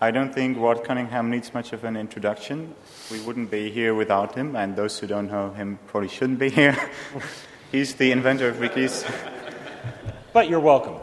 I don't think Ward Cunningham needs much of an introduction. We wouldn't be here without him, and those who don't know him probably shouldn't be here. He's the inventor of wikis. But you're welcome.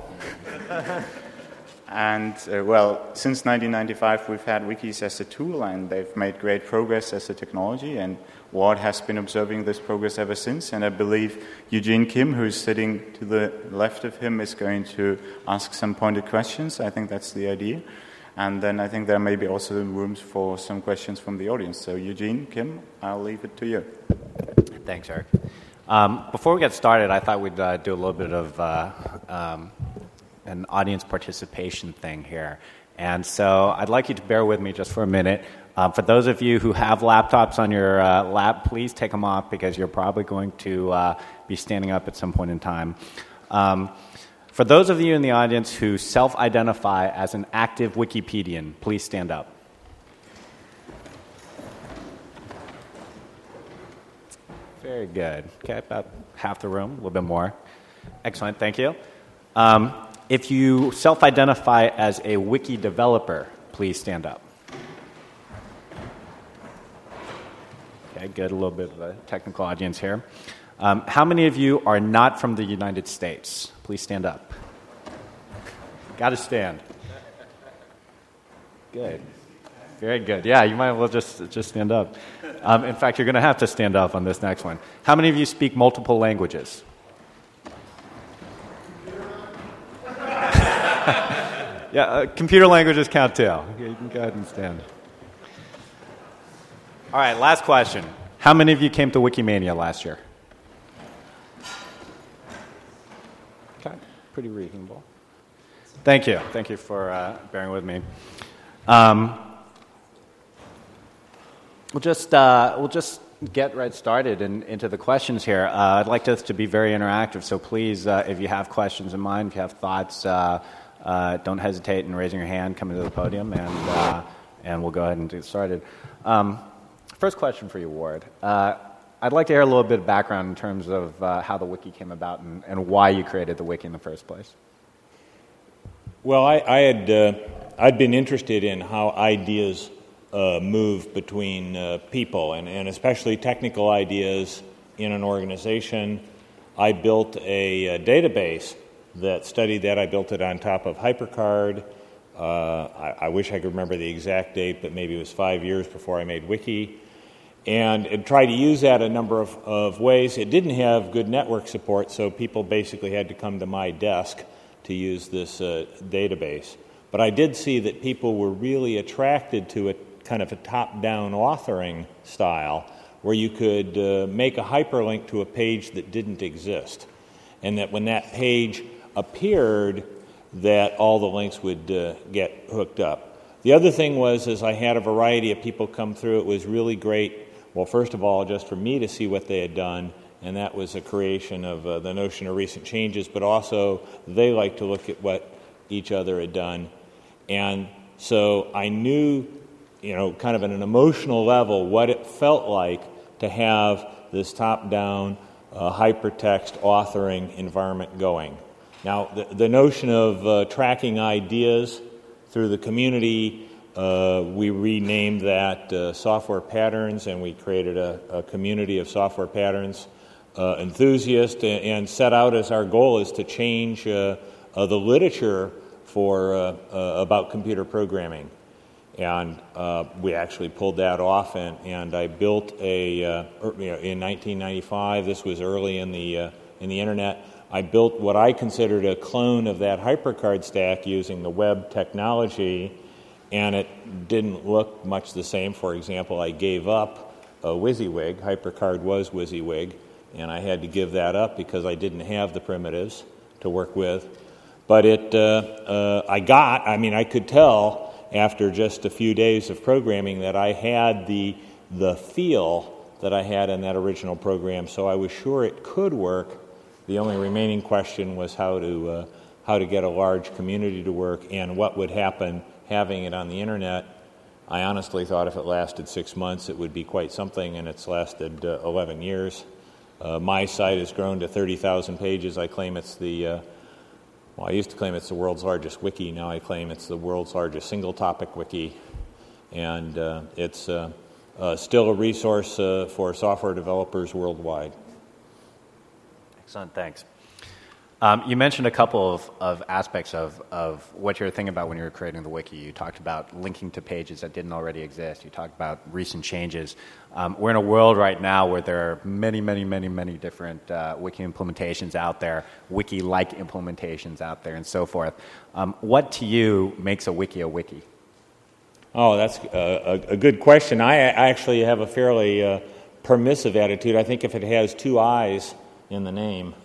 And, since 1995, we've had wikis as a tool, and they've made great progress as a technology, and Ward has been observing this progress ever since, and I believe Eugene Kim, who's sitting to the left of him, is going to ask some pointed questions. I think that's the idea. And then I think there may be also rooms for some questions from the audience. So Eugene, Kim, I'll leave it to you. Thanks, Eric. Before we get started, I thought we'd do a little bit of an audience participation thing here. And so I'd like you to bear with me just for a minute. For those of you who have laptops on your lap, please take them off because you're probably going to be standing up at some point in time. For those of you in the audience who self-identify as an active Wikipedian, please stand up. Very good. Okay, about half the room, a little bit more. Excellent, thank you. If you self-identify as a wiki developer, please stand up. Okay, good, a little bit of a technical audience here. How many of you are not from the United States? Please stand up. Got to stand. Good. Very good. Yeah, you might as well just stand up. In fact, you're going to have to stand up on this next one. How many of you speak multiple languages? Yeah, computer languages count too. Okay, you can go ahead and stand. All right, last question. How many of you came to Wikimania last year? Okay, pretty reasonable. Thank you. Thank you for bearing with me. We'll just get right started into the questions here. I'd like this to be very interactive, so please, if you have questions in mind, if you have thoughts, don't hesitate in raising your hand, come into the podium, and we'll go ahead and get started. First question for you, Ward. I'd like to hear a little bit of background in terms of how the wiki came about and why you created the wiki in the first place. Well, I'd been interested in how ideas move between people, and especially technical ideas in an organization. I built a database that studied that. I built it on top of HyperCard. I wish I could remember the exact date, but maybe it was 5 years before I made Wiki. And it tried to use that a number of ways. It didn't have good network support, so people basically had to come to my desk to use this database. But I did see that people were really attracted to a kind of a top-down authoring style where you could make a hyperlink to a page that didn't exist. And that when that page appeared, that all the links would get hooked up. The other thing was, as I had a variety of people come through, it was really great, well, first of all, just for me to see what they had done, and that was a creation of the notion of recent changes, but also they like to look at what each other had done. And so I knew, kind of at an emotional level, what it felt like to have this top-down hypertext authoring environment going. Now, the notion of tracking ideas through the community, we renamed that Software Patterns, and we created a community of software patterns enthusiasts, and set out as our goal is to change the literature for about computer programming. And we actually pulled that off, and I built in 1995. This was early in the internet. I built what I considered a clone of that HyperCard stack using the web technology, and it didn't look much the same. For example, I gave up WYSIWYG. HyperCard was WYSIWYG, and I had to give that up because I didn't have the primitives to work with. But I could tell after just a few days of programming that I had the feel that I had in that original program, so I was sure it could work. The only remaining question was how to get a large community to work and what would happen having it on the internet. I honestly thought if it lasted 6 months, it would be quite something, and it's lasted 11 years. My site has grown to 30,000 pages. I claim it's the Well, I used to claim it's the world's largest wiki. Now I claim it's the world's largest single-topic wiki. And it's still a resource for software developers worldwide. Excellent, thanks. You mentioned a couple of aspects of what you were thinking about when you were creating the wiki. You talked about linking to pages that didn't already exist. You talked about recent changes. We're in a world right now where there are many, many, many, many different wiki implementations out there, wiki-like implementations out there, and so forth. What to you makes a wiki? Oh, that's a good question. I actually have a fairly permissive attitude. I think if it has two I's in the name,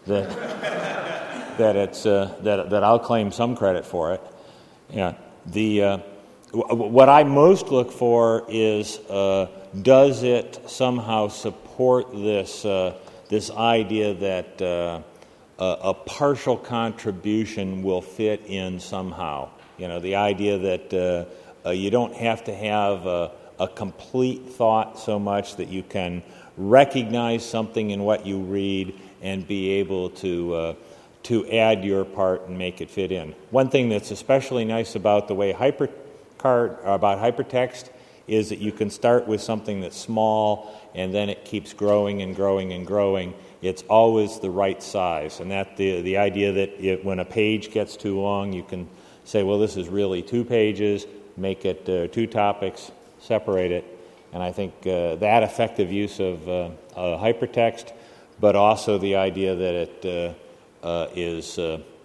that I'll claim some credit for it. Yeah. What I most look for is does it somehow support this idea that a partial contribution will fit in somehow. The idea that you don't have to have a complete thought so much that you can recognize something in what you read and be able to add your part and make it fit in. One thing that's especially nice about the way hypertext is that you can start with something that's small and then it keeps growing and growing and growing. It's always the right size, and that the idea that when a page gets too long, you can say, well, this is really 2 pages, make it 2 topics, separate it. And I think that effective use of hypertext, but also the idea that it is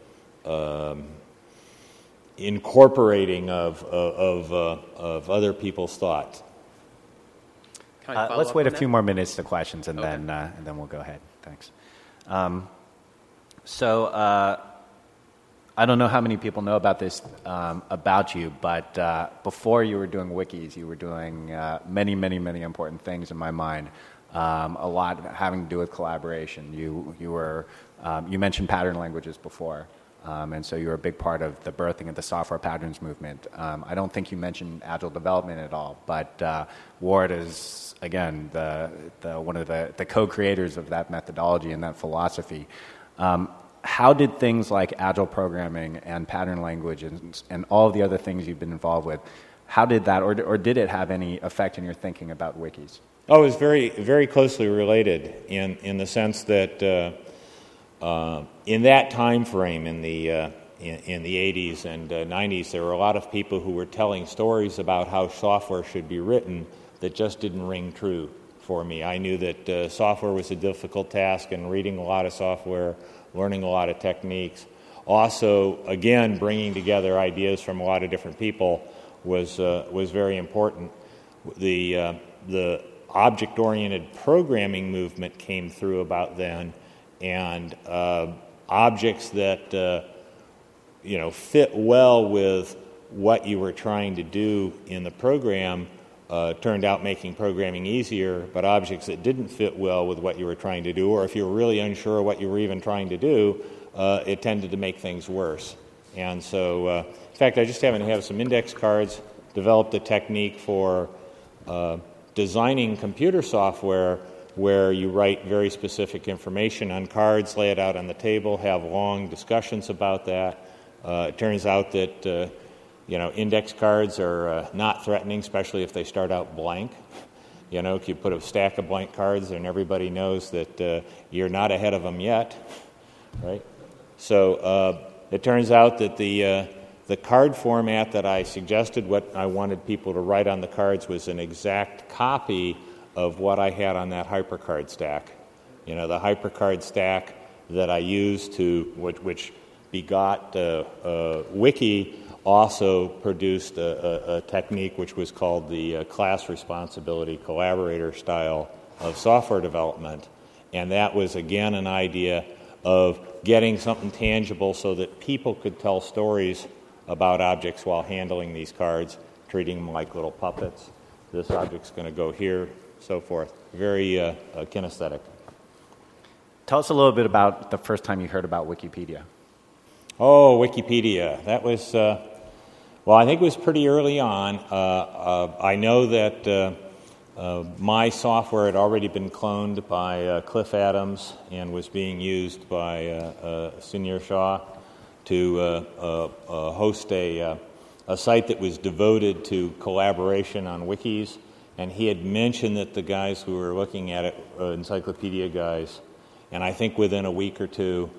incorporating of other people's thoughts. Let's wait a few more minutes to questions, and then we'll go ahead. Thanks. So I don't know how many people know about this about you, but before you were doing wikis, you were doing many, many, many important things in my mind. A lot having to do with collaboration. You mentioned pattern languages before, and so you were a big part of the birthing of the software patterns movement. I don't think you mentioned agile development at all, but Ward is again one of the co-creators of that methodology and that philosophy. How did things like agile programming and pattern language and all of the other things you've been involved with, how did that, or did it have any effect in your thinking about wikis? Oh, it was very, very closely related in the sense that in that time frame in the 80s and 90s, there were a lot of people who were telling stories about how software should be written that just didn't ring true for me. I knew that software was a difficult task, and reading a lot of software, learning a lot of techniques. Also, again, bringing together ideas from a lot of different people was very important. The object-oriented programming movement came through about then, and objects that fit well with what you were trying to do in the program turned out making programming easier, but objects that didn't fit well with what you were trying to do, or if you were really unsure what you were even trying to do, it tended to make things worse. And so, in fact, I just happen to have some index cards, developed a technique for designing computer software where you write very specific information on cards, lay it out on the table, have long discussions about that. It turns out that index cards are not threatening, especially if they start out blank. If you put a stack of blank cards and everybody knows that you're not ahead of them yet, right? So it turns out that the card format that I suggested, what I wanted people to write on the cards, was an exact copy of what I had on that HyperCard stack. The HyperCard stack that I used which begot Wiki, also produced a technique which was called the class responsibility collaborator style of software development. And that was, again, an idea of getting something tangible so that people could tell stories about objects while handling these cards, treating them like little puppets. This object's going to go here, so forth. Very kinesthetic. Tell us a little bit about the first time you heard about Wikipedia. Oh, Wikipedia. That was, I think it was pretty early on. I know that my software had already been cloned by Cliff Adams and was being used by Sunir Shah to host a site that was devoted to collaboration on wikis, and he had mentioned that the guys who were looking at it, encyclopedia guys, and I think within a week or two,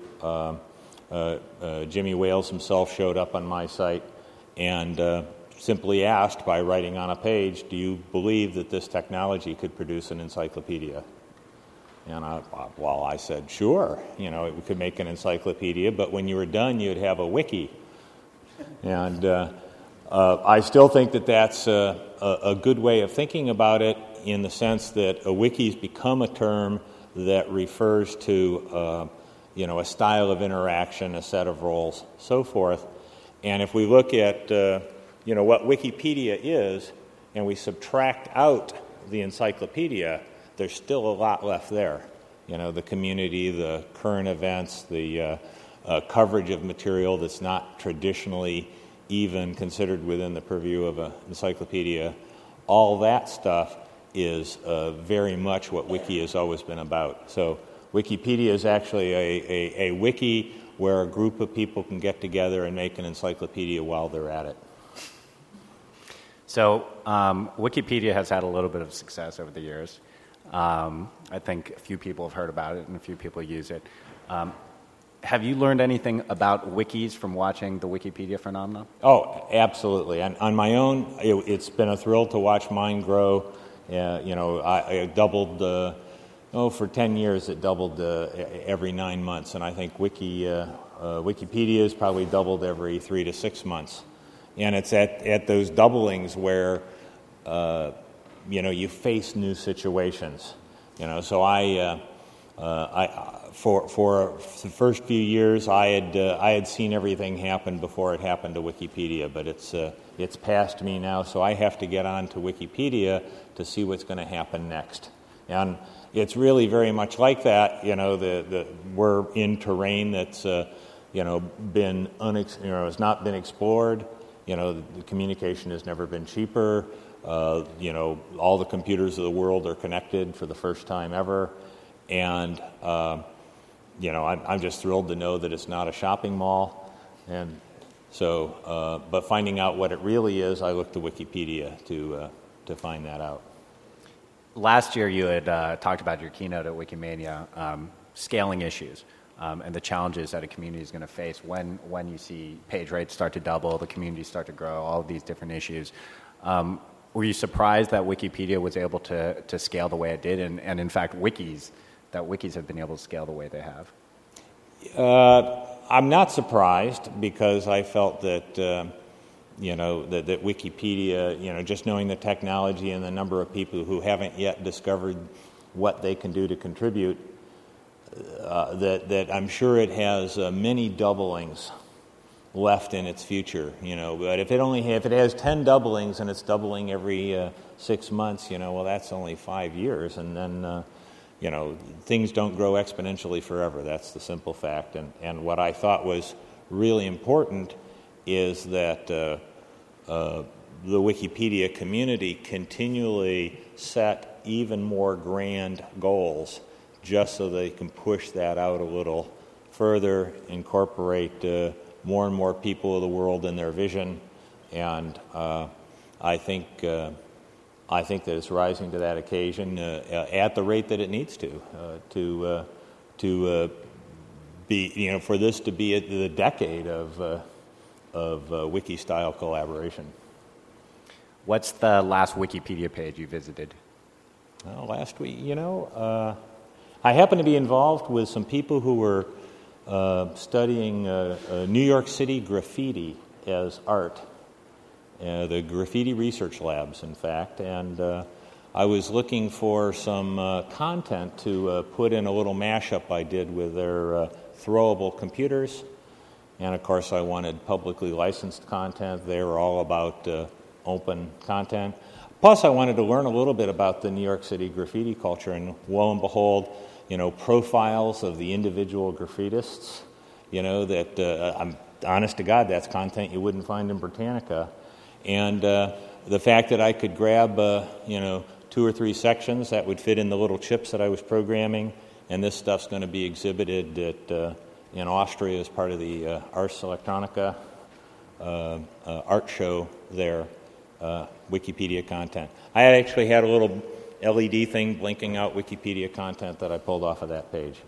Jimmy Wales himself showed up on my site and simply asked by writing on a page, do you believe that this technology could produce an encyclopedia? And I said, sure, it could make an encyclopedia, but when you were done, you'd have a wiki. And I still think that that's a good way of thinking about it, in the sense that a wiki's become a term that refers to a style of interaction, a set of roles, so forth. And if we look at what Wikipedia is, and we subtract out the encyclopedia, there's still a lot left there. The community, the current events, the coverage of material that's not traditionally even considered within the purview of an encyclopedia. All that stuff is very much what Wiki has always been about. So Wikipedia is actually a wiki where a group of people can get together and make an encyclopedia while they're at it. So Wikipedia has had a little bit of success over the years. I think a few people have heard about it and a few people use it. Have you learned anything about wikis from watching the Wikipedia phenomenon? Oh, absolutely. On my own, it's been a thrill to watch mine grow. I doubled, for 10 years it doubled every 9 months, and I think Wikipedia has probably doubled every 3 to 6 months. And it's at those doublings where, you face new situations. So for the first few years, I had seen everything happen before it happened to Wikipedia, but it's past me now, so I have to get on to Wikipedia to see what's going to happen next. And it's really very much like that. We're in terrain that's been has not been explored. The communication has never been cheaper. All the computers of the world are connected for the first time ever, and I'm just thrilled to know that it's not a shopping mall. And so, but finding out what it really is, I look to Wikipedia to find that out. Last year, you had talked about your keynote at Wikimania, scaling issues. And the challenges that a community is going to face when you see page rates start to double, the community start to grow, all of these different issues. Were you surprised that Wikipedia was able to scale the way it did, and in fact, wikis have been able to scale the way they have? I'm not surprised, because I felt that that Wikipedia, just knowing the technology and the number of people who haven't yet discovered what they can do to contribute, that I'm sure it has many doublings left in its future. But if it has 10 doublings and it's doubling every 6 months, that's only 5 years, and then things don't grow exponentially forever. That's the simple fact. And what I thought was really important is that the Wikipedia community continually set even more grand goals, just so they can push that out a little further, incorporate more and more people of the world in their vision, and I think that it's rising to that occasion at the rate that it needs to be, for this to be the decade of wiki-style collaboration. What's the last Wikipedia page you visited? Well, last week, I happen to be involved with some people who were studying New York City graffiti as art, the Graffiti Research Labs, in fact, and I was looking for some content to put in a little mashup I did with their throwable computers, and of course I wanted publicly licensed content. They were all about open content. Plus, I wanted to learn a little bit about the New York City graffiti culture, and lo and behold, profiles of the individual graffitists, that I'm honest to God, that's content you wouldn't find in Britannica. And the fact that I could grab, 2 or 3 sections that would fit in the little chips that I was programming, and this stuff's going to be exhibited in Austria as part of the Ars Electronica art show there, Wikipedia content. I actually had a little LED thing blinking out Wikipedia content that I pulled off of that page.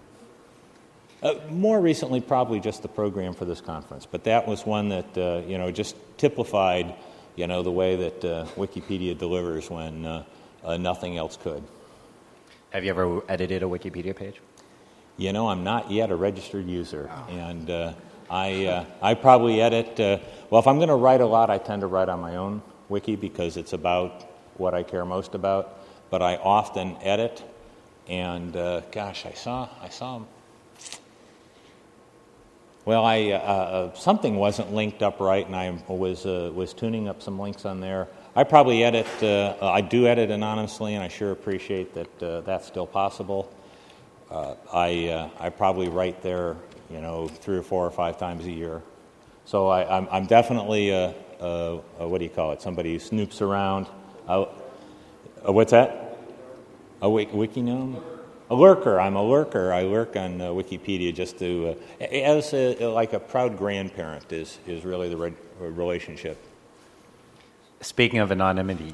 More recently, probably just the program for this conference, but that was one that just typified the way that Wikipedia delivers when nothing else could. Have you ever edited a Wikipedia page? I'm not yet a registered user, and I probably edit. If I'm going to write a lot, I tend to write on my own wiki because it's about what I care most about. But I often edit, and I saw. Well, something wasn't linked up right, and I was tuning up some links on there. I probably edit. I do edit anonymously, and I sure appreciate that that's still possible. I probably write there, 3 or 4 or 5 times a year. So I'm definitely what do you call it? Somebody who snoops around. What's that? A wiki gnome? A lurker. I'm a lurker. I lurk on Wikipedia just to, as like a proud grandparent is really the relationship. Speaking of anonymity.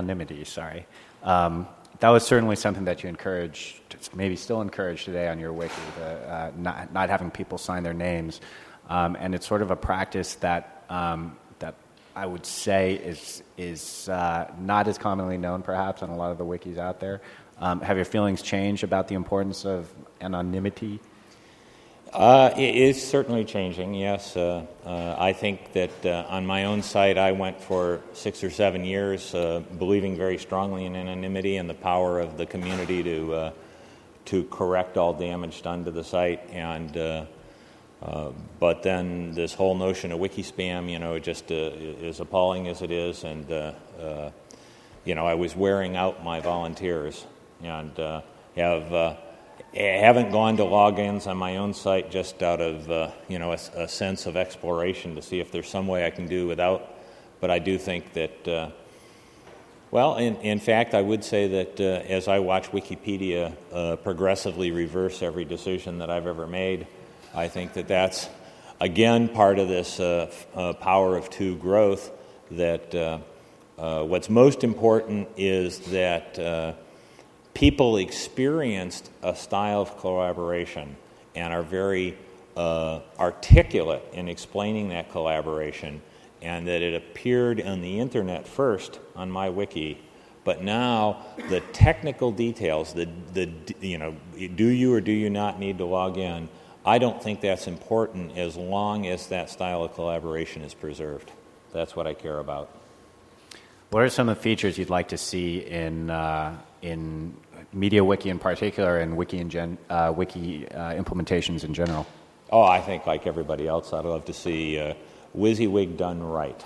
That was certainly something that you encouraged, maybe still encourage today on your wiki, not having people sign their names, and it's sort of a practice that I would say is not as commonly known, perhaps, on a lot of the wikis out there. Have your feelings changed about the importance of anonymity? It is certainly changing, yes. I think that on my own site, I went for 6 or 7 years believing very strongly in anonymity and the power of the community to correct all damage done to the site. And but then this whole notion of wiki spam, just as appalling as it is, and I was wearing out my volunteers and haven't gone to logins on my own site just out of a sense of exploration to see if there's some way I can do without. But I do think that, in fact, I would say that as I watch Wikipedia progressively reverse every decision that I've ever made, I think that that's, again, part of this power of two growth, that what's most important is that people experienced a style of collaboration and are very articulate in explaining that collaboration, and that it appeared on the internet first on my wiki, but now the technical details, do you or do you not need to log in, I don't think that's important as long as that style of collaboration is preserved. That's what I care about. What are some of the features you'd like to see in MediaWiki in particular, and wiki implementations in general? Oh, I think like everybody else, I'd love to see WYSIWYG done right.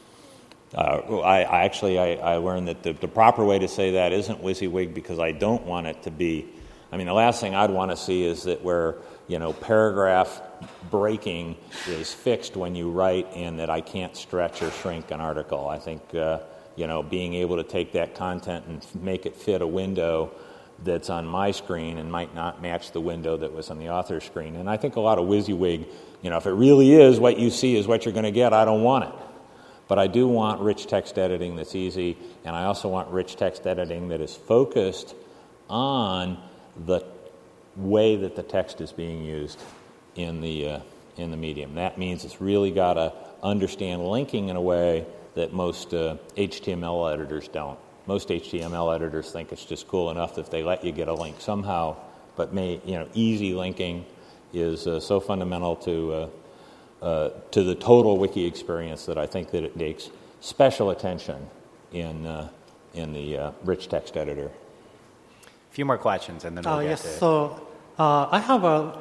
I learned that the proper way to say that isn't WYSIWYG, because I don't want it to be. The last thing I'd want to see is that where paragraph breaking is fixed when you write, and that I can't stretch or shrink an article. I think being able to take that content and make it fit a window that's on my screen and might not match the window that was on the author's screen. And I think a lot of WYSIWYG, if it really is what you see is what you're going to get, I don't want it. But I do want rich text editing that's easy, and I also want rich text editing that is focused on the way that the text is being used in the medium. That means it's really got to understand linking in a way that most HTML editors don't. Most HTML editors think it's just cool enough if they let you get a link somehow, but easy linking is so fundamental to the total wiki experience that I think that it takes special attention in the rich text editor. A few more questions, and then we'll get yes. to... So I have a...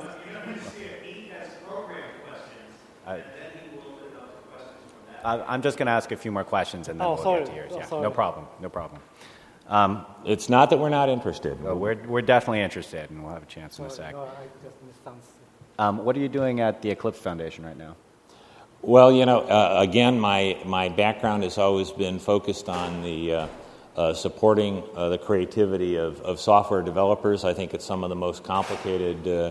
I'm just going to ask a few more questions, and then we'll get to yours. Yeah, no problem. It's not that we're not interested. We're definitely interested, and we'll have a chance in a sec. What are you doing at the Eclipse Foundation right now? Well, again, my background has always been focused on the supporting the creativity of software developers. I think it's some of the most complicated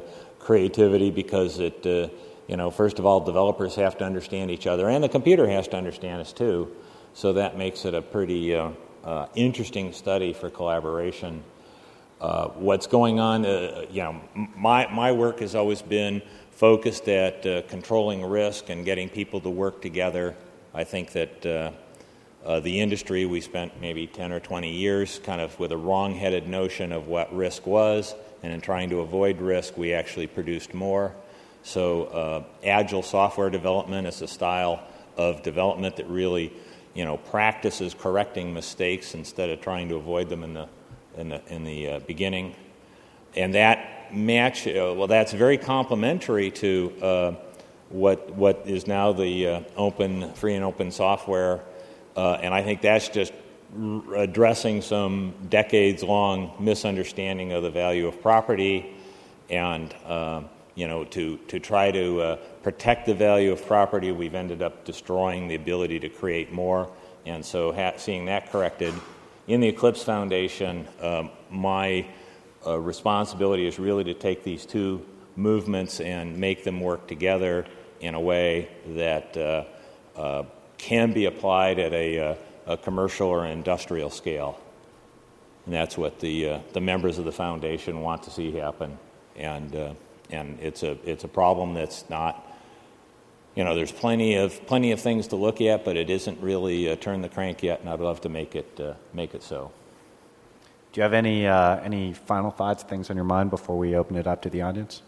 creativity because it, first of all, developers have to understand each other, and the computer has to understand us too. So that makes it a pretty interesting study for collaboration. What's going on? My work has always been focused at controlling risk and getting people to work together. I think that the industry, we spent maybe 10 or 20 years kind of with a wrong-headed notion of what risk was, and in trying to avoid risk, we actually produced more. So agile software development is a style of development that really, practices correcting mistakes instead of trying to avoid them in the beginning. And that that's very complementary to what is now the free and open software. And I think that's just addressing some decades-long misunderstanding of the value of property, and to try to protect the value of property, we've ended up destroying the ability to create more. And so seeing that corrected in the Eclipse Foundation, my responsibility is really to take these two movements and make them work together in a way that can be applied at a commercial or industrial scale. And that's what the members of the foundation want to see happen. And it's a problem that's not, there's plenty of things to look at, but it isn't really turned the crank yet, and I'd love to make it so. Do you have any final thoughts, things on your mind before we open it up to the audience?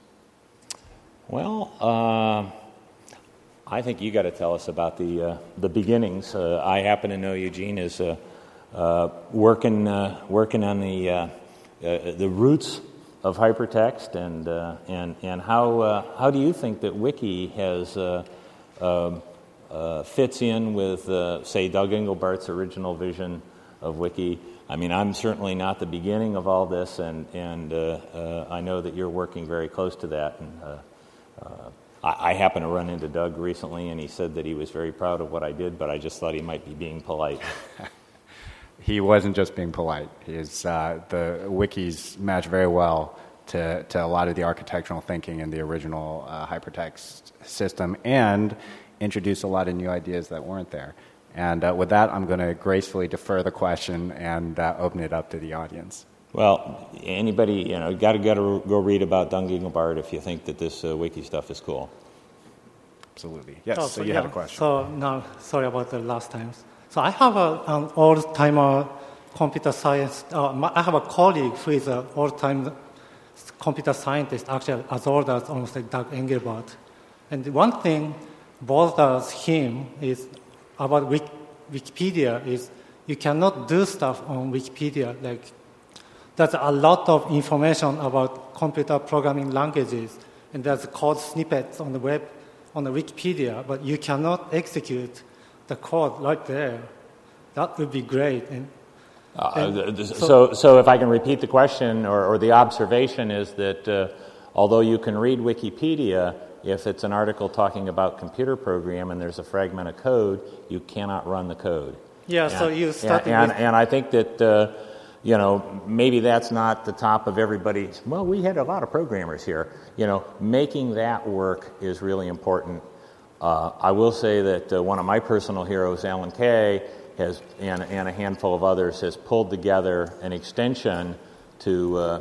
Well, I think you got to tell us about the beginnings. I happen to know Eugene is working on the roots of hypertext, and how do you think that Wiki has fits in with say Doug Engelbart's original vision of Wiki? I mean, I'm certainly not the beginning of all this, and I know that you're working very close to that. And I happened to run into Doug recently, and he said that he was very proud of what I did, but I just thought he might be being polite. He wasn't just being polite. The wikis match very well to a lot of the architectural thinking in the original hypertext system, and introduce a lot of new ideas that weren't there. And with that, I'm going to gracefully defer the question and open it up to the audience. Well, anybody, got to go read about Doug Engelbart if you think that this wiki stuff is cool. Absolutely. Yes, so you had a question. So, no, sorry about the last times. So I have an old-timer computer science. I have a colleague who is an old-time computer scientist, actually as old as almost like Doug Engelbart. And one thing bothers him is about Wikipedia is you cannot do stuff on Wikipedia. Like, there's a lot of information about computer programming languages, and there's code snippets on the web, on the Wikipedia, but you cannot execute the code right there. That would be great. So if I can repeat the question or the observation is that although you can read Wikipedia, if it's an article talking about computer program and there's a fragment of code, you cannot run the code. Yeah, so you started and I think that, maybe that's not the top of everybody's. Well, we had a lot of programmers here. Making that work is really important. I will say that one of my personal heroes, Alan Kay, has, and a handful of others, has pulled together an extension to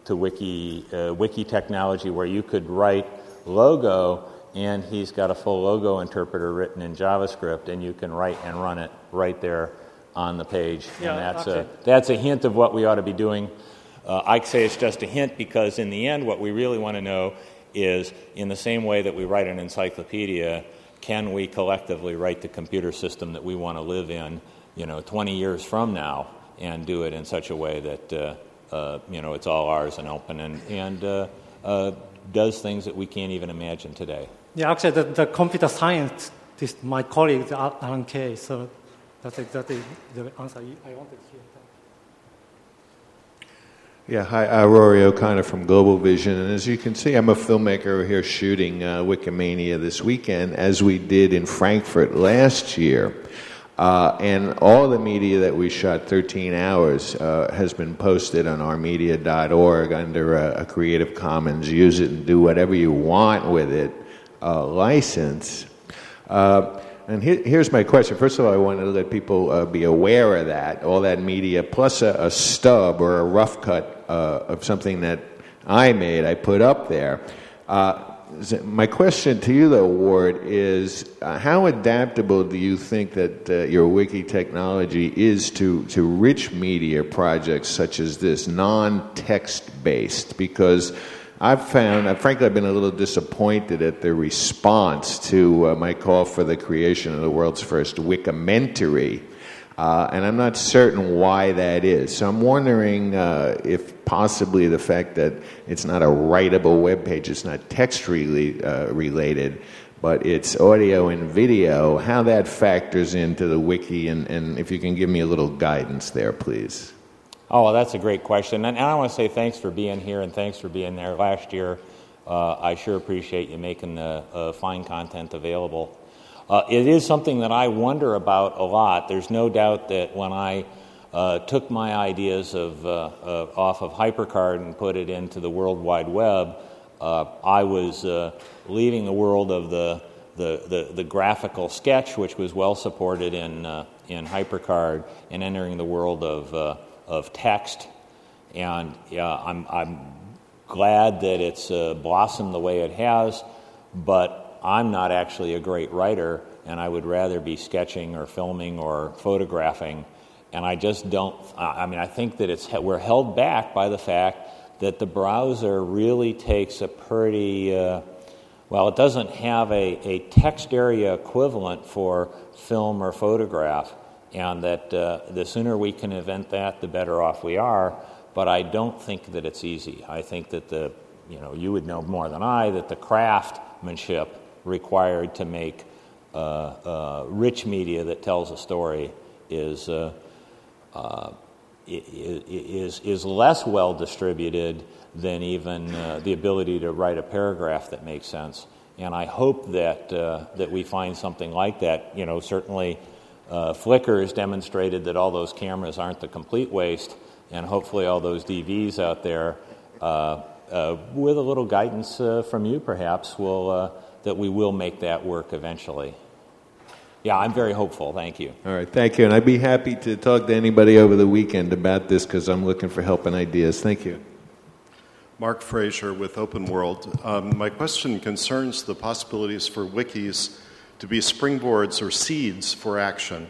wiki technology where you could write logo, and he's got a full logo interpreter written in JavaScript, and you can write and run it right there on the page. Yeah, and that's a hint of what we ought to be doing. I'd say it's just a hint because in the end what we really want to know is, in the same way that we write an encyclopedia, can we collectively write the computer system that we want to live in, 20 years from now, and do it in such a way that, it's all ours and open and does things that we can't even imagine today. Yeah, actually, the computer science, my colleague, Alan Kay, so that's exactly the answer I wanted to hear. Yeah, hi, Rory O'Connor from Global Vision, and as you can see, I'm a filmmaker here shooting Wikimania this weekend, as we did in Frankfurt last year. And all the media that we shot, 13 hours, has been posted on ourmedia.org under a Creative Commons use it and do whatever you want with it license. And here's my question. First of all, I wanted to let people be aware of that, all that media, plus a stub or a rough cut of something that I made, I put up there. My question to you, though, Ward, is how adaptable do you think that your wiki technology is to rich media projects such as this, non-text based? Because frankly, I've been a little disappointed at the response to my call for the creation of the world's first Wikimentary. And I'm not certain why that is. So I'm wondering if possibly the fact that it's not a writable web page, it's not text related, but it's audio and video, how that factors into the wiki, and if you can give me a little guidance there, please. Oh, well, that's a great question. And I want to say thanks for being here and thanks for being there last year. I sure appreciate you making the fine content available. It is something that I wonder about a lot. There's no doubt that when I took my ideas off of HyperCard and put it into the World Wide Web, I was leaving the world of the graphical sketch, which was well supported in HyperCard, and entering the world of text. And I'm glad that it's blossomed the way it has, but I'm not actually a great writer, and I would rather be sketching or filming or photographing. And I just don't. I think that we're held back by the fact that the browser really takes a pretty it doesn't have a text area equivalent for film or photograph, and that the sooner we can invent that, the better off we are. But I don't think that it's easy. I think that you would know more than I, that the craftsmanship required to make rich media that tells a story is less well distributed than even the ability to write a paragraph that makes sense. And I hope that we find something like that. Certainly Flickr has demonstrated that all those cameras aren't the complete waste, and hopefully all those DVs out there, with a little guidance from you perhaps, that we will make that work eventually. Yeah, I'm very hopeful. Thank you. All right, thank you. And I'd be happy to talk to anybody over the weekend about this because I'm looking for help and ideas. Thank you. Mark Fraser with Open World. My question concerns the possibilities for wikis to be springboards or seeds for action.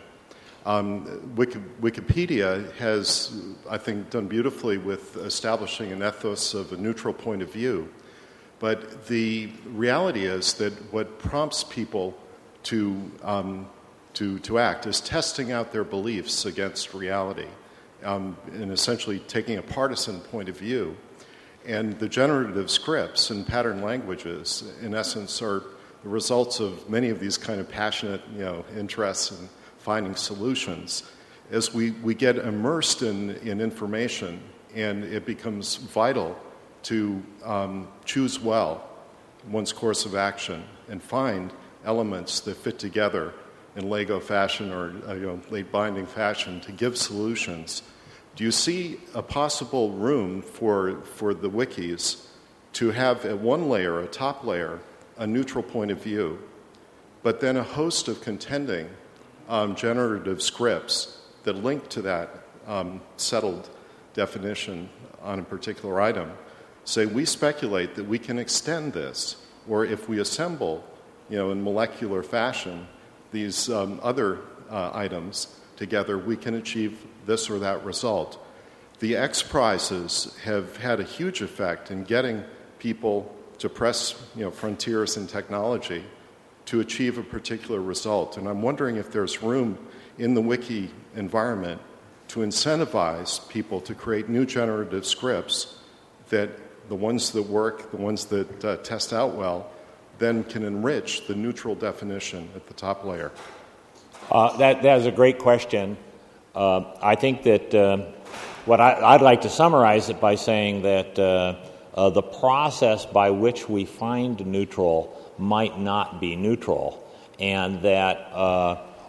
Wikipedia has, I think, done beautifully with establishing an ethos of a neutral point of view. But the reality is that what prompts people to act is testing out their beliefs against reality, and essentially taking a partisan point of view. And the generative scripts and pattern languages, in essence, are the results of many of these kind of passionate, interests in finding solutions. As we get immersed in information, and it becomes vital to choose well one's course of action and find elements that fit together in Lego fashion or late binding fashion to give solutions. Do you see a possible room for the wikis to have at one layer, a top layer, a neutral point of view, but then a host of contending generative scripts that link to that settled definition on a particular item? Say, we speculate that we can extend this, or if we assemble, in molecular fashion, these other items together, we can achieve this or that result. The X Prizes have had a huge effect in getting people to press, frontiers in technology to achieve a particular result. And I'm wondering if there's room in the wiki environment to incentivize people to create new generative scripts that the ones that work, the ones that test out well, then can enrich the neutral definition at the top layer. That is a great question. I think that what I'd like to summarize it by saying that the process by which we find neutral might not be neutral, and that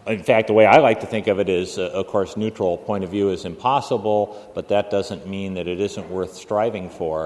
In fact, the way I like to think of it is, of course, neutral point of view is impossible, but that doesn't mean that it isn't worth striving for.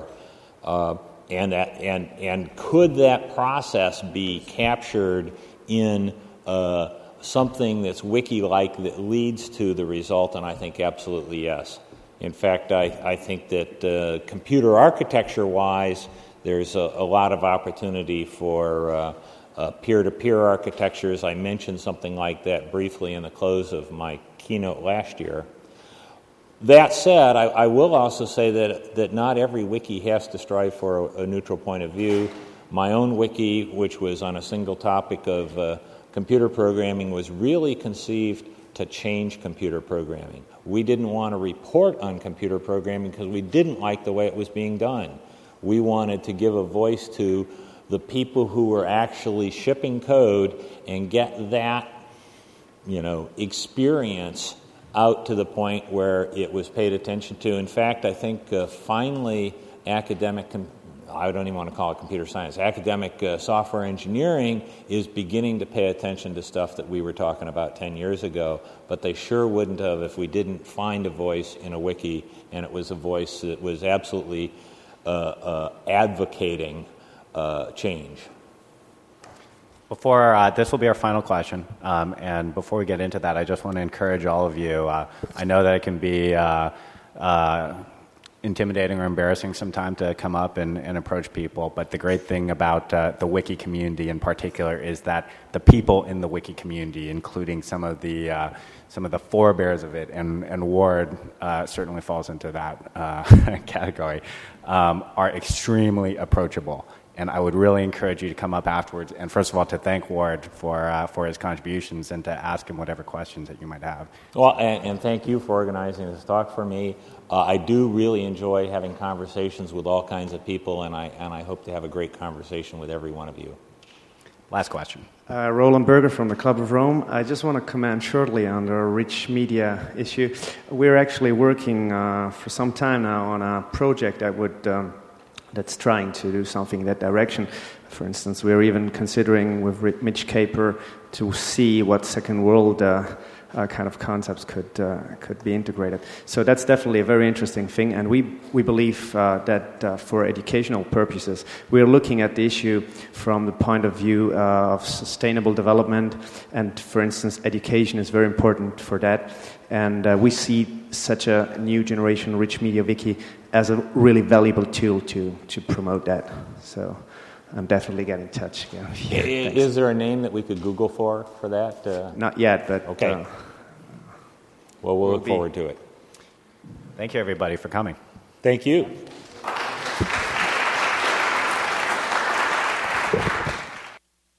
And could that process be captured in something that's wiki-like that leads to the result? And I think absolutely yes. In fact, I think that computer architecture-wise, there's a lot of opportunity for peer-to-peer architectures. I mentioned something like that briefly in the close of my keynote last year. That said, I will also say that not every wiki has to strive for a neutral point of view. My own wiki, which was on a single topic of computer programming, was really conceived to change computer programming. We didn't want to report on computer programming because we didn't like the way it was being done. We wanted to give a voice to the people who were actually shipping code and get that, experience out to the point where it was paid attention to. In fact, I think finally I don't even want to call it computer science, academic software engineering is beginning to pay attention to stuff that we were talking about 10 years ago, but they sure wouldn't have if we didn't find a voice in a wiki, and it was a voice that was absolutely advocating change. Before this will be our final question, and before we get into that, I just want to encourage all of you. I know that it can be intimidating or embarrassing sometimes to come up and approach people, but the great thing about the wiki community in particular is that the people in the wiki community, including some of the forebears of it, and Ward certainly falls into that category, are extremely approachable. And I would really encourage you to come up afterwards and, first of all, to thank Ward for his contributions and to ask him whatever questions that you might have. Well, and thank you for organizing this talk for me. I do really enjoy having conversations with all kinds of people, and I hope to have a great conversation with every one of you. Last question. Roland Berger from the Club of Rome. I just want to comment shortly on the rich media issue. We're actually working for some time now on a project that's trying to do something in that direction. For instance, we're even considering with Mitch Caper to see what second world kind of concepts could be integrated. So that's definitely a very interesting thing, and we believe that for educational purposes, we're looking at the issue from the point of view of sustainable development, and for instance, education is very important for that. And we see such a new generation Rich Media Wiki as a really valuable tool to promote that. So I'm definitely getting in touch. Yeah. Is there a name that we could Google for that? Not yet, but... Okay. Well, we'll look forward to it. Thank you, everybody, for coming. Thank you.